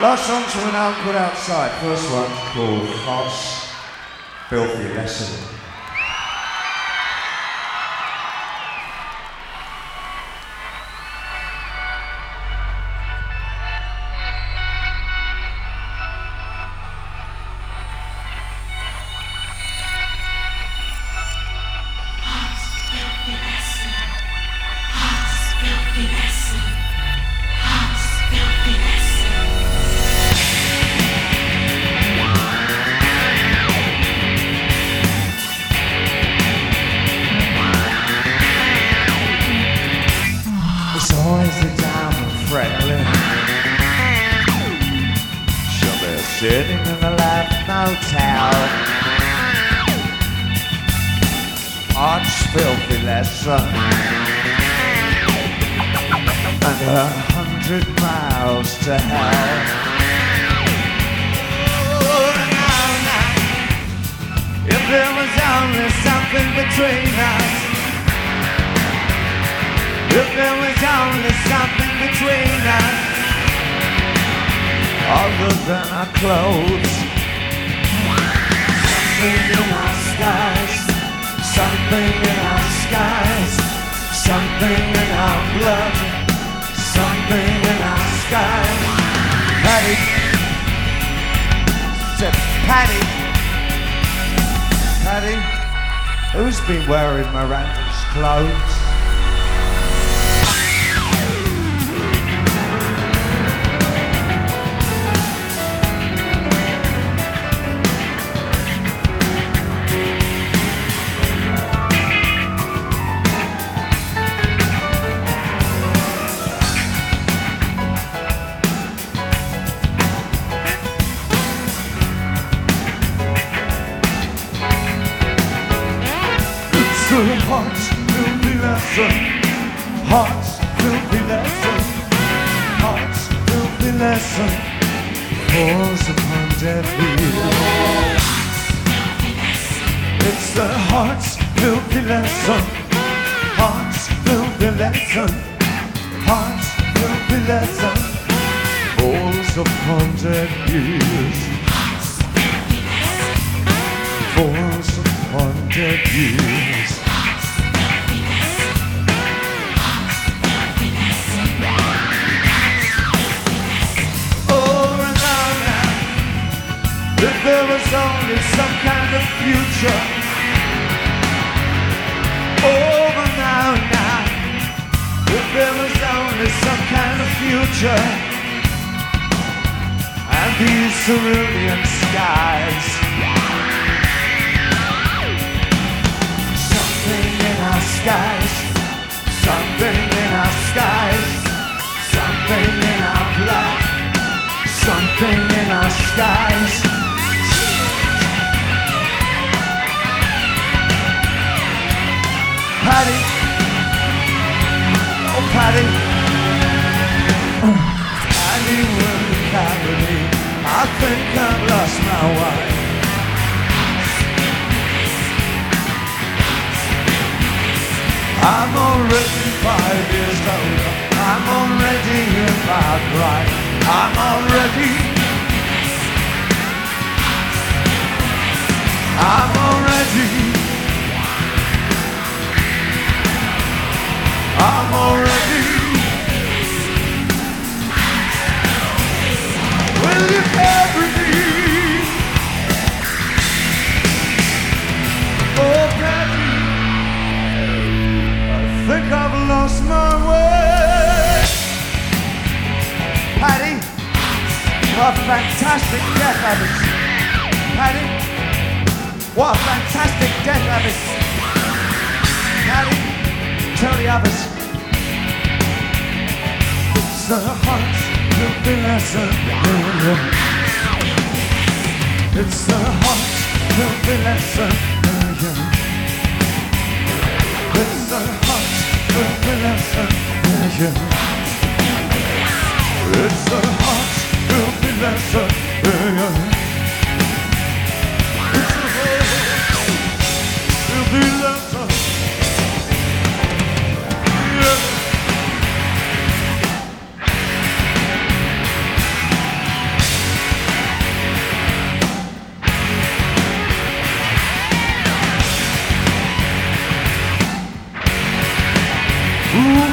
Last song's from an album called Outside. First one called Heart's Filthy Lesson. Sitting in the left motel, Heart's filthy lesson, and 100 miles to hell. Oh, now, if there was only something between us, if there was only something between us, other than our clothes, something in our skies, something in our skies, something in our blood, something in our skies. Patty said, Patty, who's been wearing Miranda's clothes? Heart's filthy lesson, heart's filthy lesson, heart's filthy lesson falls upon deaf ears. It's the heart's filthy lesson, heart's filthy lesson, heart's filthy lesson falls upon deaf ears. Falls upon deaf ears. If there was only some kind of future, over now, if there was only some kind of future, and these cerulean skies, something in our skies, something in our skies, something in our blood, something in our skies. Patty, oh Patty, Patty will carry me. I think I've lost my wife. I'm already 5 years older. I'm already about right. I'm already will you carry me? Oh Patty, I think I've lost my way. Patty, what fantastic death habits. Patty, what fantastic death habits. Patty, tell the others. It's the heart's filthy lesson. It's the heart's filthy lesson. It's the heart's filthy lesson. It's the heart's filthy lesson. It's the heart's filthy lesson. Ooh,